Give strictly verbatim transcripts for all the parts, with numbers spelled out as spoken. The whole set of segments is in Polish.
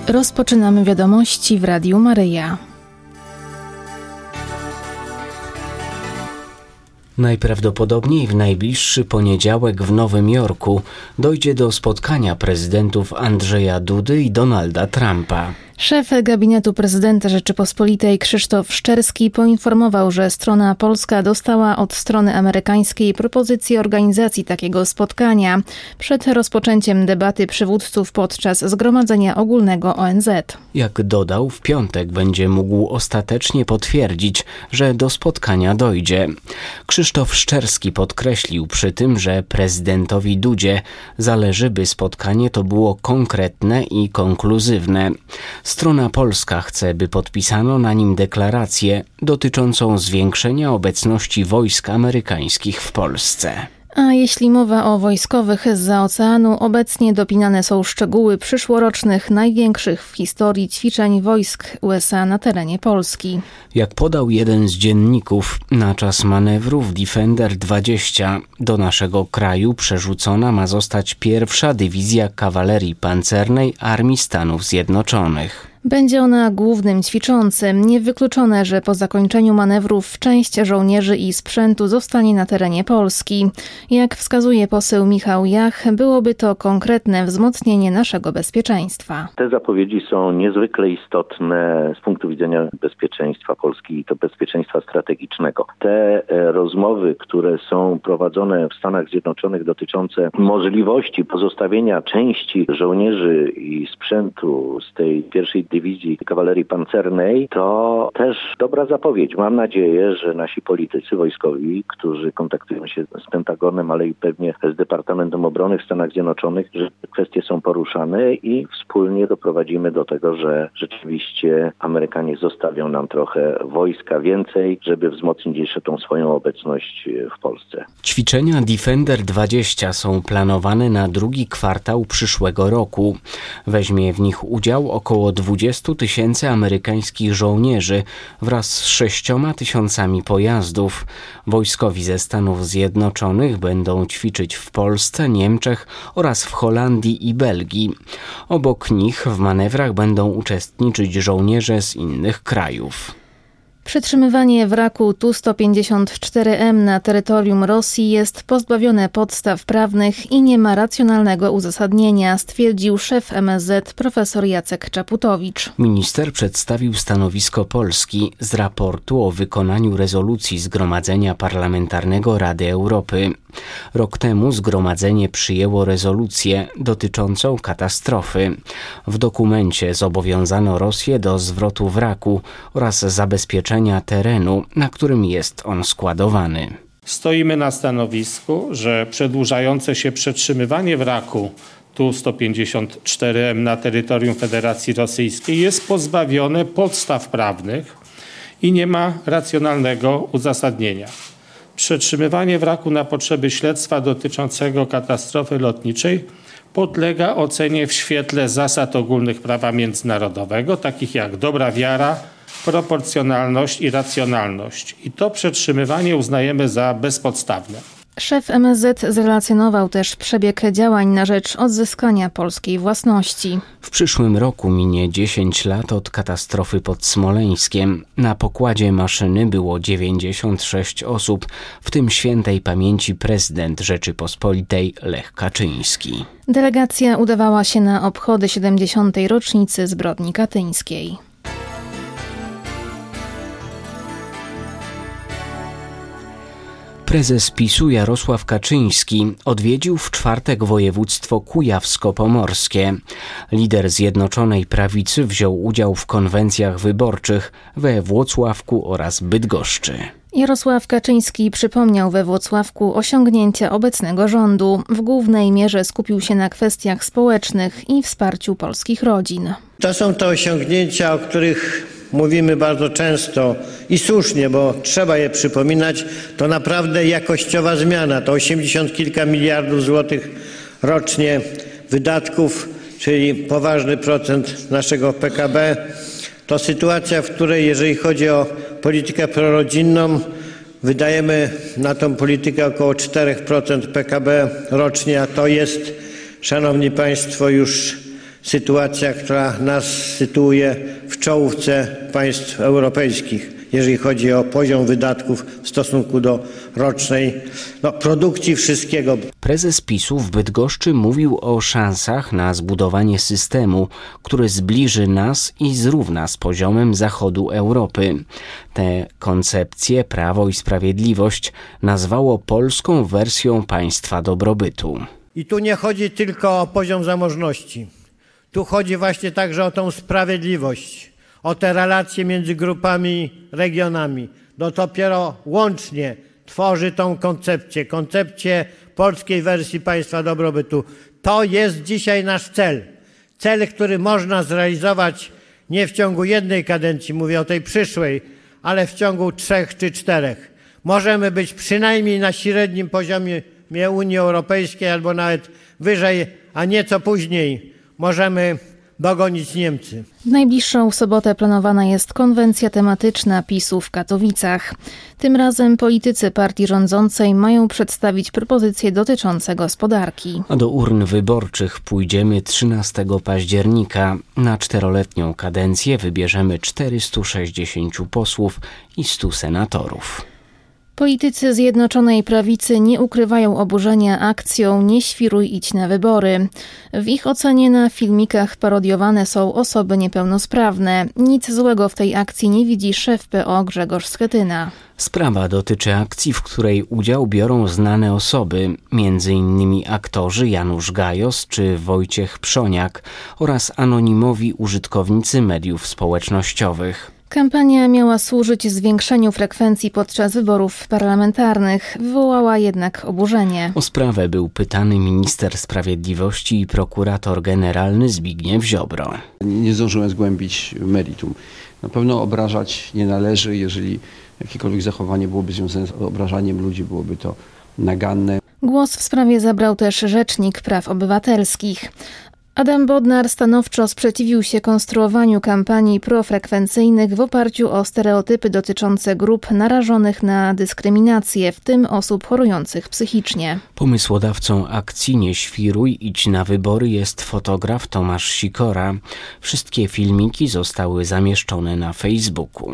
Rozpoczynamy wiadomości w Radiu Maryja. Najprawdopodobniej w najbliższy poniedziałek w Nowym Jorku dojdzie do spotkania prezydentów Andrzeja Dudy i Donalda Trumpa. Szef gabinetu prezydenta Rzeczypospolitej Krzysztof Szczerski poinformował, że strona polska dostała od strony amerykańskiej propozycję organizacji takiego spotkania przed rozpoczęciem debaty przywódców podczas Zgromadzenia Ogólnego O N Z. Jak dodał, w piątek będzie mógł ostatecznie potwierdzić, że do spotkania dojdzie. Krzysztof Szczerski podkreślił przy tym, że prezydentowi Dudzie zależy, by spotkanie to było konkretne i konkluzywne. Strona polska chce, by podpisano na nim deklarację dotyczącą zwiększenia obecności wojsk amerykańskich w Polsce. A jeśli mowa o wojskowych zza oceanu, obecnie dopinane są szczegóły przyszłorocznych, największych w historii ćwiczeń wojsk U S A na terenie Polski. Jak podał jeden z dzienników, na czas manewrów Defender dwadzieścia do naszego kraju przerzucona ma zostać pierwsza dywizja kawalerii pancernej Armii Stanów Zjednoczonych. Będzie ona głównym ćwiczącym. Niewykluczone, że po zakończeniu manewrów część żołnierzy i sprzętu zostanie na terenie Polski. Jak wskazuje poseł Michał Jach, byłoby to konkretne wzmocnienie naszego bezpieczeństwa. Te zapowiedzi są niezwykle istotne z punktu widzenia bezpieczeństwa Polski i to bezpieczeństwa strategicznego. Te rozmowy, które są prowadzone w Stanach Zjednoczonych dotyczące możliwości pozostawienia części żołnierzy i sprzętu z tej pierwszej dywizji kawalerii pancernej, to też dobra zapowiedź. Mam nadzieję, że nasi politycy wojskowi, którzy kontaktują się z Pentagonem, ale i pewnie z Departamentem Obrony w Stanach Zjednoczonych, że te kwestie są poruszane i wspólnie doprowadzimy do tego, że rzeczywiście Amerykanie zostawią nam trochę wojska więcej, żeby wzmocnić jeszcze tą swoją obecność w Polsce. Ćwiczenia Defender dwadzieścia są planowane na drugi kwartał przyszłego roku. Weźmie w nich udział około dwudziestu tysięcy amerykańskich żołnierzy wraz z sześcioma tysiącami pojazdów. Wojskowi ze Stanów Zjednoczonych będą ćwiczyć w Polsce, Niemczech oraz w Holandii i Belgii. Obok nich w manewrach będą uczestniczyć żołnierze z innych krajów. Przetrzymywanie wraku Tu sto pięćdziesiąt cztery M na terytorium Rosji jest pozbawione podstaw prawnych i nie ma racjonalnego uzasadnienia, stwierdził szef M S Z profesor Jacek Czaputowicz. Minister przedstawił stanowisko Polski z raportu o wykonaniu rezolucji Zgromadzenia Parlamentarnego Rady Europy. Rok temu Zgromadzenie przyjęło rezolucję dotyczącą katastrofy. W dokumencie zobowiązano Rosję do zwrotu wraku oraz zabezpieczenia terenu, na którym jest on składowany. Stoimy na stanowisku, że przedłużające się przetrzymywanie wraku Tu sto pięćdziesiąt cztery M na terytorium Federacji Rosyjskiej jest pozbawione podstaw prawnych i nie ma racjonalnego uzasadnienia. Przetrzymywanie wraku na potrzeby śledztwa dotyczącego katastrofy lotniczej podlega ocenie w świetle zasad ogólnych prawa międzynarodowego, takich jak dobra wiara, proporcjonalność i racjonalność. I to przetrzymywanie uznajemy za bezpodstawne. Szef M S Z zrelacjonował też przebieg działań na rzecz odzyskania polskiej własności. W przyszłym roku minie dziesięć lat od katastrofy pod Smoleńskiem. Na pokładzie maszyny było dziewięćdziesiąt sześć osób, w tym świętej pamięci prezydent Rzeczypospolitej Lech Kaczyński. Delegacja udawała się na obchody siedemdziesiątej rocznicy zbrodni katyńskiej. Prezes PiSu Jarosław Kaczyński odwiedził w czwartek województwo kujawsko-pomorskie. Lider Zjednoczonej Prawicy wziął udział w konwencjach wyborczych we Włocławku oraz Bydgoszczy. Jarosław Kaczyński przypomniał we Włocławku osiągnięcia obecnego rządu. W głównej mierze skupił się na kwestiach społecznych i wsparciu polskich rodzin. To są te osiągnięcia, o których mówimy bardzo często i słusznie, bo trzeba je przypominać. To naprawdę jakościowa zmiana. To osiemdziesiąt kilka miliardów złotych rocznie wydatków, czyli poważny procent naszego P K B. To sytuacja, w której jeżeli chodzi o politykę prorodzinną, wydajemy na tą politykę około cztery procent P K B rocznie, a to jest, szanowni państwo, już sytuacja, która nas sytuuje w czołówce państw europejskich, jeżeli chodzi o poziom wydatków w stosunku do rocznej no, produkcji wszystkiego. Prezes PiSu w Bydgoszczy mówił o szansach na zbudowanie systemu, który zbliży nas i zrówna z poziomem zachodu Europy. Tę koncepcję Prawo i Sprawiedliwość nazwało polską wersją państwa dobrobytu. I tu nie chodzi tylko o poziom zamożności. Tu chodzi właśnie także o tą sprawiedliwość, o te relacje między grupami, regionami. No dopiero łącznie tworzy tą koncepcję, koncepcję polskiej wersji państwa dobrobytu. To jest dzisiaj nasz cel. Cel, który można zrealizować nie w ciągu jednej kadencji, mówię o tej przyszłej, ale w ciągu trzech czy czterech. Możemy być przynajmniej na średnim poziomie Unii Europejskiej albo nawet wyżej, a nieco później możemy dogonić Niemcy. W najbliższą sobotę planowana jest konwencja tematyczna PiSu w Katowicach. Tym razem politycy partii rządzącej mają przedstawić propozycje dotyczące gospodarki. A do urn wyborczych pójdziemy trzynastego października. Na czteroletnią kadencję wybierzemy czterystu sześćdziesięciu posłów i stu senatorów. Politycy Zjednoczonej Prawicy nie ukrywają oburzenia akcją „Nie świruj, idź na wybory”. W ich ocenie na filmikach parodiowane są osoby niepełnosprawne. Nic złego w tej akcji nie widzi szef P O Grzegorz Schetyna. Sprawa dotyczy akcji, w której udział biorą znane osoby, między innymi aktorzy Janusz Gajos czy Wojciech Przoniak oraz anonimowi użytkownicy mediów społecznościowych. Kampania miała służyć zwiększeniu frekwencji podczas wyborów parlamentarnych, wywołała jednak oburzenie. O sprawę był pytany minister sprawiedliwości i prokurator generalny Zbigniew Ziobro. Nie zdążyłem zgłębić meritum. Na pewno obrażać nie należy, jeżeli jakiekolwiek zachowanie byłoby związane z obrażaniem ludzi, byłoby to naganne. Głos w sprawie zabrał też Rzecznik Praw Obywatelskich. Adam Bodnar stanowczo sprzeciwił się konstruowaniu kampanii profrekwencyjnych w oparciu o stereotypy dotyczące grup narażonych na dyskryminację, w tym osób chorujących psychicznie. Pomysłodawcą akcji „Nie świruj, idź na wybory” jest fotograf Tomasz Sikora. Wszystkie filmiki zostały zamieszczone na Facebooku.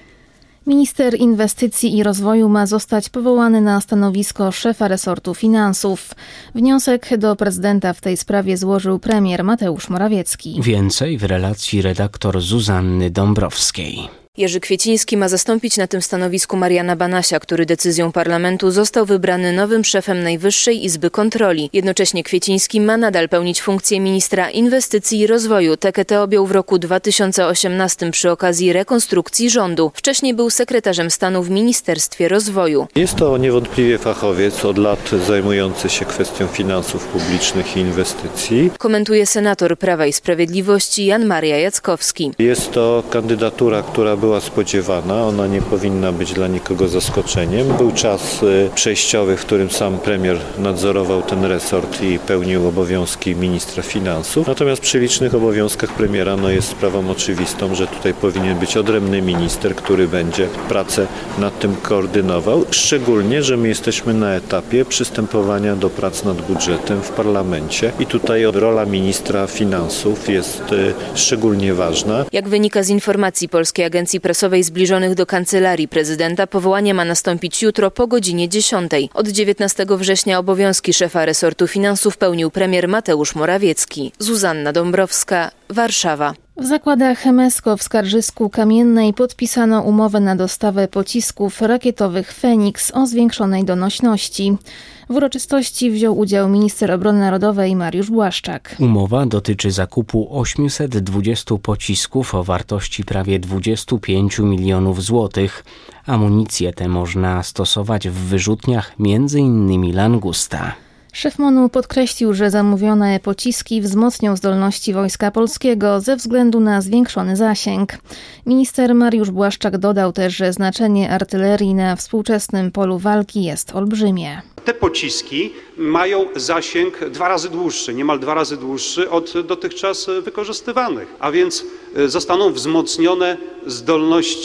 Minister Inwestycji i Rozwoju ma zostać powołany na stanowisko szefa resortu finansów. Wniosek do prezydenta w tej sprawie złożył premier Mateusz Morawiecki. Więcej w relacji redaktor Zuzanny Dąbrowskiej. Jerzy Kwieciński ma zastąpić na tym stanowisku Mariana Banasia, który decyzją parlamentu został wybrany nowym szefem Najwyższej Izby Kontroli. Jednocześnie Kwieciński ma nadal pełnić funkcję ministra inwestycji i rozwoju. T K T objął w roku dwa tysiące osiemnastym przy okazji rekonstrukcji rządu. Wcześniej był sekretarzem stanu w Ministerstwie Rozwoju. Jest to niewątpliwie fachowiec od lat zajmujący się kwestią finansów publicznych i inwestycji. Komentuje senator Prawa i Sprawiedliwości Jan Maria Jackowski. Jest to kandydatura, która była była spodziewana, ona nie powinna być dla nikogo zaskoczeniem. Był czas przejściowy, w którym sam premier nadzorował ten resort i pełnił obowiązki ministra finansów. Natomiast przy licznych obowiązkach premiera no jest sprawą oczywistą, że tutaj powinien być odrębny minister, który będzie pracę nad tym koordynował. Szczególnie, że my jesteśmy na etapie przystępowania do prac nad budżetem w parlamencie i tutaj rola ministra finansów jest szczególnie ważna. Jak wynika z informacji Polskiej Agencji Prasowej zbliżonych do Kancelarii Prezydenta, powołanie ma nastąpić jutro po godzinie dziesiątej. Od dziewiętnastego września obowiązki szefa resortu finansów pełnił premier Mateusz Morawiecki. Zuzanna Dąbrowska, Warszawa. W zakładach Chemesko w Skarżysku Kamiennej podpisano umowę na dostawę pocisków rakietowych Feniks o zwiększonej donośności. W uroczystości wziął udział minister obrony narodowej Mariusz Błaszczak. Umowa dotyczy zakupu osiemset dwudziestu pocisków o wartości prawie dwudziestu pięciu milionów złotych. Amunicję tę można stosować w wyrzutniach między innymi Langusta. Szef M O N-u podkreślił, że zamówione pociski wzmocnią zdolności Wojska Polskiego ze względu na zwiększony zasięg. Minister Mariusz Błaszczak dodał też, że znaczenie artylerii na współczesnym polu walki jest olbrzymie. Te pociski mają zasięg dwa razy dłuższy, niemal dwa razy dłuższy od dotychczas wykorzystywanych, a więc zostaną wzmocnione zdolności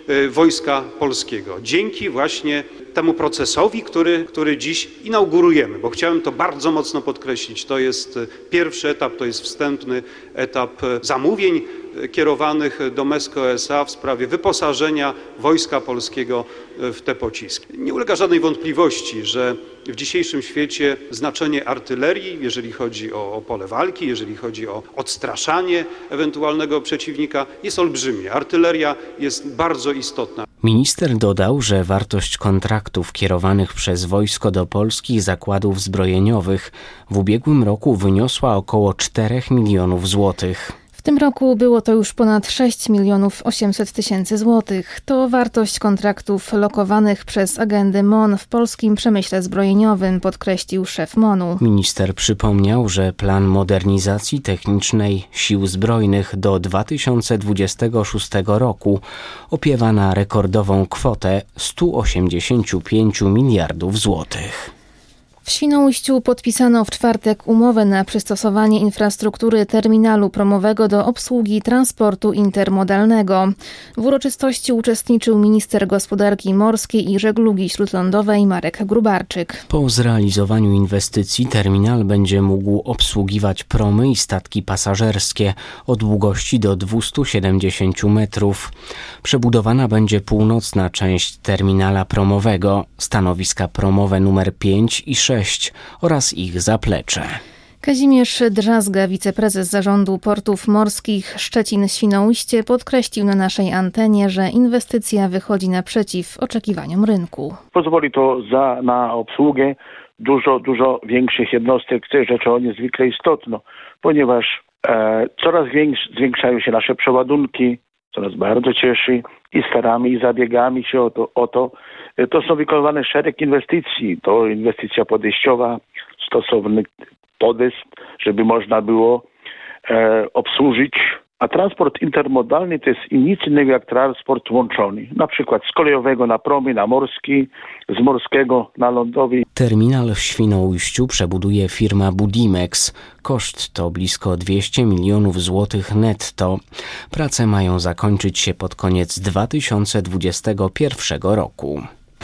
Wojska Polskiego. Dzięki właśnie temu procesowi, który, który dziś inaugurujemy, bo chciałem to bardzo mocno podkreślić. To jest pierwszy etap, to jest wstępny etap zamówień kierowanych do Mesko S A w sprawie wyposażenia Wojska Polskiego w te pociski. Nie ulega żadnej wątpliwości, że w dzisiejszym świecie znaczenie artylerii, jeżeli chodzi o, o pole walki, jeżeli chodzi o odstraszanie ewentualnego przeciwnika, jest olbrzymie. Artyleria jest bardzo istotna. Minister dodał, że wartość kontraktów kierowanych przez wojsko do polskich zakładów zbrojeniowych w ubiegłym roku wyniosła około czterech milionów złotych. W tym roku było to już ponad sześć milionów osiemset tysięcy złotych. To wartość kontraktów lokowanych przez agendę M O N w polskim przemyśle zbrojeniowym, podkreślił szef M O N-u. Minister przypomniał, że plan modernizacji technicznej Sił Zbrojnych do dwa tysiące dwudziestego szóstego roku opiewa na rekordową kwotę sto osiemdziesiąt pięć miliardów złotych. W Świnoujściu podpisano w czwartek umowę na przystosowanie infrastruktury terminalu promowego do obsługi transportu intermodalnego. W uroczystości uczestniczył minister gospodarki morskiej i żeglugi śródlądowej Marek Grubarczyk. Po zrealizowaniu inwestycji terminal będzie mógł obsługiwać promy i statki pasażerskie o długości do dwieście siedemdziesiąt metrów. Przebudowana będzie północna część terminala promowego, stanowiska promowe numer pięć i sześć oraz ich zaplecze. Kazimierz Drzazga, wiceprezes Zarządu Portów Morskich Szczecin-Świnoujście, podkreślił na naszej antenie, że inwestycja wychodzi naprzeciw oczekiwaniom rynku. Pozwoli to za, na obsługę dużo, dużo większych jednostek, co jest rzeczą niezwykle istotną, ponieważ e, coraz większ, zwiększają się nasze przeładunki, co nas bardzo cieszy i staramy i zabiegamy się o to, o to. To są wykonywane szereg inwestycji. To inwestycja podejściowa, stosowny podest, żeby można było e, obsłużyć. A transport intermodalny to jest nic innego jak transport łączony. Na przykład z kolejowego na promy, na morski, z morskiego na lądowy. Terminal w Świnoujściu przebuduje firma Budimex. Koszt to blisko dwieście milionów złotych netto. Prace mają zakończyć się pod koniec dwa tysiące dwudziestego pierwszego roku.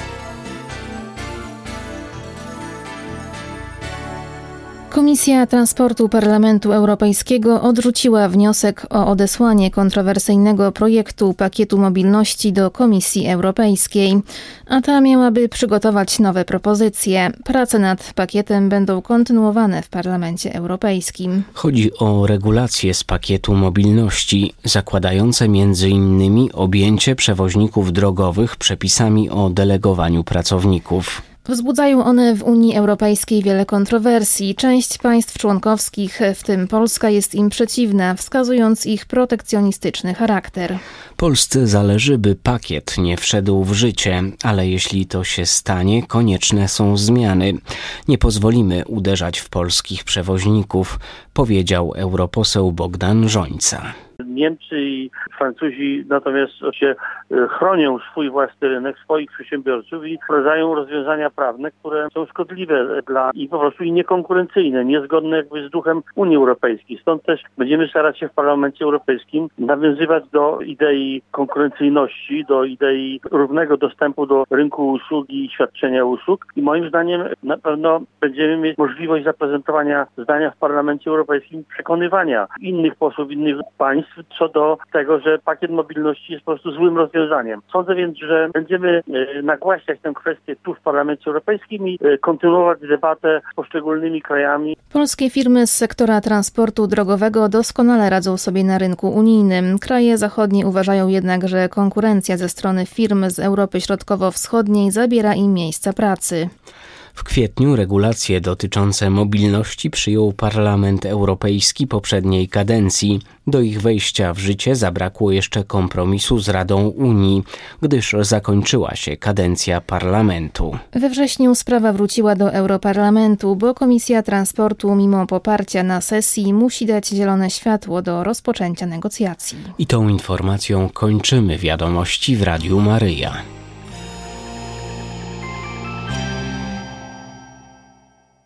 Komisja Transportu Parlamentu Europejskiego odrzuciła wniosek o odesłanie kontrowersyjnego projektu pakietu mobilności do Komisji Europejskiej, a ta miałaby przygotować nowe propozycje. Prace nad pakietem będą kontynuowane w Parlamencie Europejskim. Chodzi o regulacje z pakietu mobilności, zakładające między innymi objęcie przewoźników drogowych przepisami o delegowaniu pracowników. Wzbudzają one w Unii Europejskiej wiele kontrowersji. Część państw członkowskich, w tym Polska, jest im przeciwna, wskazując ich protekcjonistyczny charakter. Polsce zależy, by pakiet nie wszedł w życie, ale jeśli to się stanie, konieczne są zmiany. Nie pozwolimy uderzać w polskich przewoźników, powiedział europoseł Bogdan Rzońca. Niemcy i Francuzi natomiast się chronią swój własny rynek, swoich przedsiębiorców i wprowadzają rozwiązania prawne, które są szkodliwe dla i po prostu i niekonkurencyjne, niezgodne jakby z duchem Unii Europejskiej. Stąd też będziemy starać się w Parlamencie Europejskim nawiązywać do idei konkurencyjności, do idei równego dostępu do rynku usług i świadczenia usług i moim zdaniem na pewno będziemy mieć możliwość zaprezentowania zdania w Parlamencie Europejskim, przekonywania innych posłów, innych państw co do tego, że pakiet mobilności jest po prostu złym rozwiązaniem. Sądzę więc, że będziemy nagłaśniać tę kwestię tu w Parlamencie Europejskim i kontynuować debatę z poszczególnymi krajami. Polskie firmy z sektora transportu drogowego doskonale radzą sobie na rynku unijnym. Kraje zachodnie uważają jednak, że konkurencja ze strony firm z Europy Środkowo-Wschodniej zabiera im miejsca pracy. W kwietniu regulacje dotyczące mobilności przyjął Parlament Europejski poprzedniej kadencji. Do ich wejścia w życie zabrakło jeszcze kompromisu z Radą Unii, gdyż zakończyła się kadencja Parlamentu. We wrześniu sprawa wróciła do Europarlamentu, bo Komisja Transportu mimo poparcia na sesji musi dać zielone światło do rozpoczęcia negocjacji. I tą informacją kończymy wiadomości w Radiu Maryja.